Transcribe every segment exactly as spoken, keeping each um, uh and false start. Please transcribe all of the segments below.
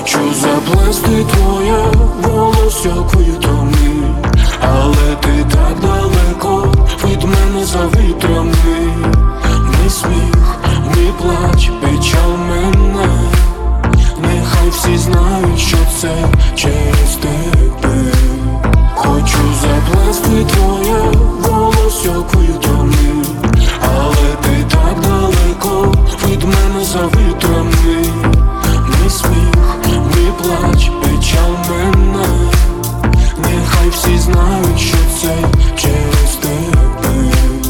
Хочу заплести твоє волосся квітами, але ти так далеко від мене за вітрами. Мій сміх, мій плач, печаль мене. Нехай всі знають, що це через тебе. Хочу заплести твоє волосся квітами, але ти так далеко від мене за вітрами. Мій сміх, мій плач, печаль мене. Нехай всі знають, що це через тебе.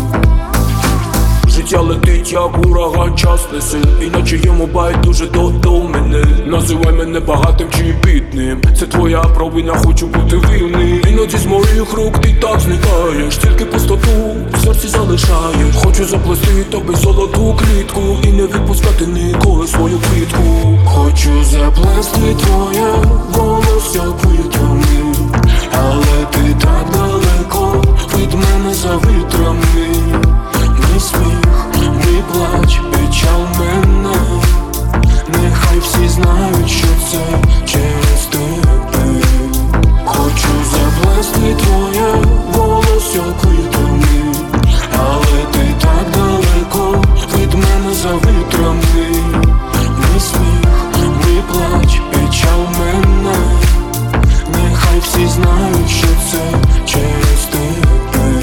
Життя летить, як ураган, час несе, іначе йому байдуже до, до мене. Називай мене багатим чи бідним, це твоя провина, хочу бути вільним. Іноді з моїх рук ти так зникаєш, тільки пустоту в серці залишаєш. Хочу заплести тобі золоту клітку і не відпускати ніколи свою квітку. Хочу заплести твоє волосся квітами, але ти так далеко від мене за вітрами. Мій сміх, мій плач, печаль мене. Нехай всі знають, що це через тебе. Хочу заплести твоє волосся квітами, але ти так далеко від мене за вітрами. Мій сміх, мій плач, печаль мене. Нехай всі знають, що це через тебе.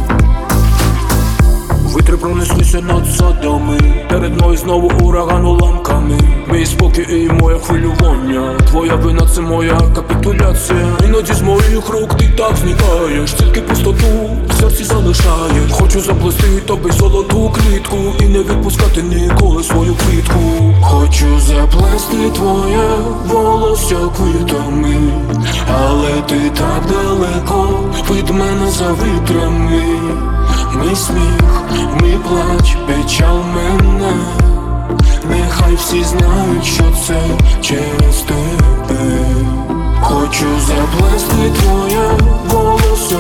Вітри пронеслися над садами, перед мною знову ураган уламками. Мій спокій і моє хвилювання, твоя вина це моя капітуляція. Іноді з моїх рук ти так зникаєш, тільки пустоту в серці залишаєш. Хочу заплести тобі золоту клітку і не відпускати ніколи свою квітку. Хочу заплести твоє волосся квітами, але ти так далеко від мене за вітрами. Мій сміх, мій плач, печаль мене. Нехай всі знають, що це через тебе. Хочу заплести твоє волосся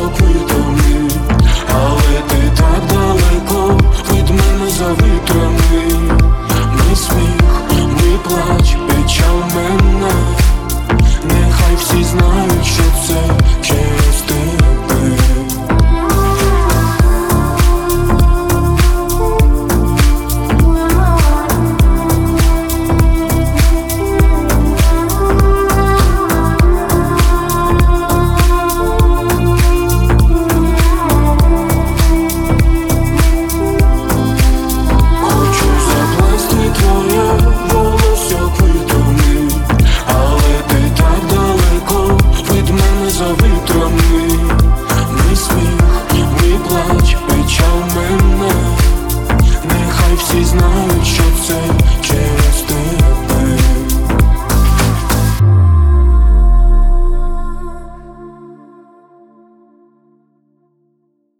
квітами, але ти так далеко від мене за вітрами.